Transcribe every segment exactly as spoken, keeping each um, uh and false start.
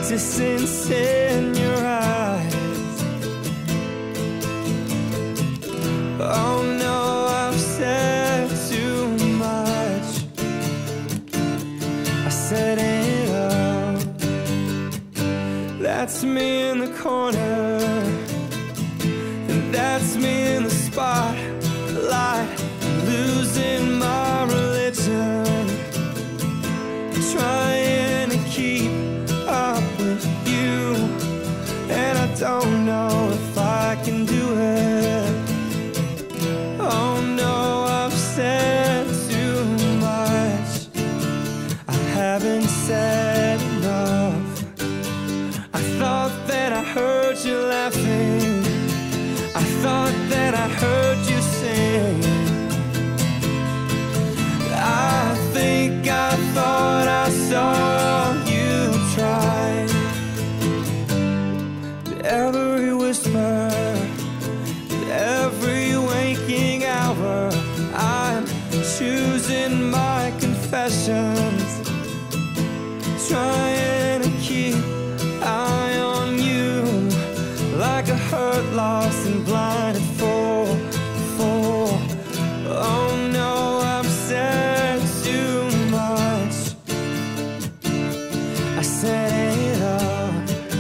distance in your eyes. Oh no, I've said too much. I said it all. That's me in the corner, and that's me in the spotlight, losing my religion, trying to keep up with you, and I don't know if I can do it. Oh no, I've said too much. I haven't said enough. I thought that I heard you laughing, I thought that I heard you sing. I think I thought I saw you try. Every whisper, every waking hour, I'm choosing my confessions, trying to keep eye on you, like a hurt, lost and blinded fool, fool. Oh no, I've said too much. I said it all.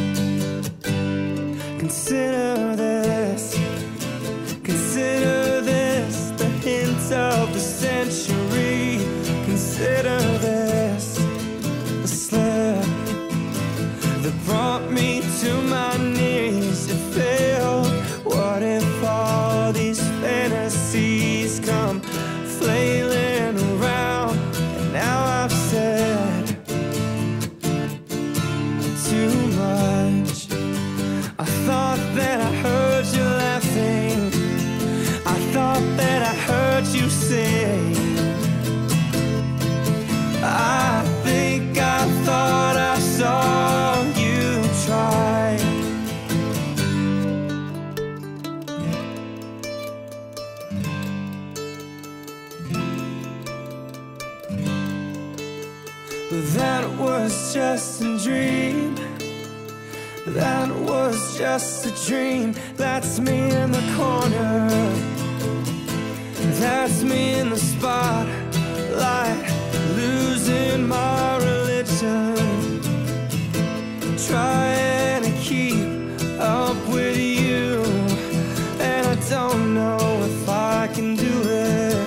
Consider this, consider this, the hint of the century. Consider this, the slip that brought me to my knees. It failed. What if all these fantasies come flailing around, and now I've said too much. I thought that I heard you laughing, I thought that I heard you sing. I think I thought I saw you try. But that was just a dream, that was just a dream. That's me in the corner, that's me in the spotlight, losing my religion, trying to keep up with you, and I don't know if I can do it.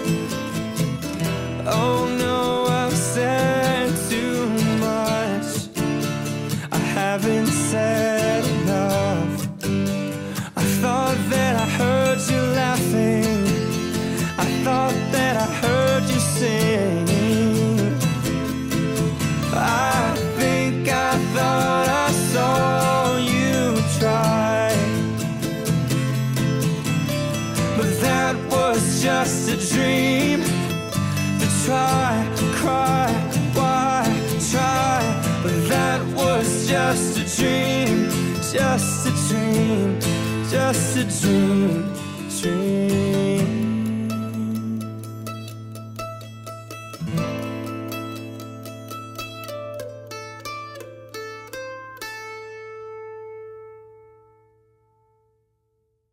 Oh no, I've said too much. I haven't said enough. I thought that I heard you laughing, I thought that I heard you sing. I think I thought I saw you try. But that was just a dream. To try, cry, why try? But that was just a dream, just a dream, just a dream, dream.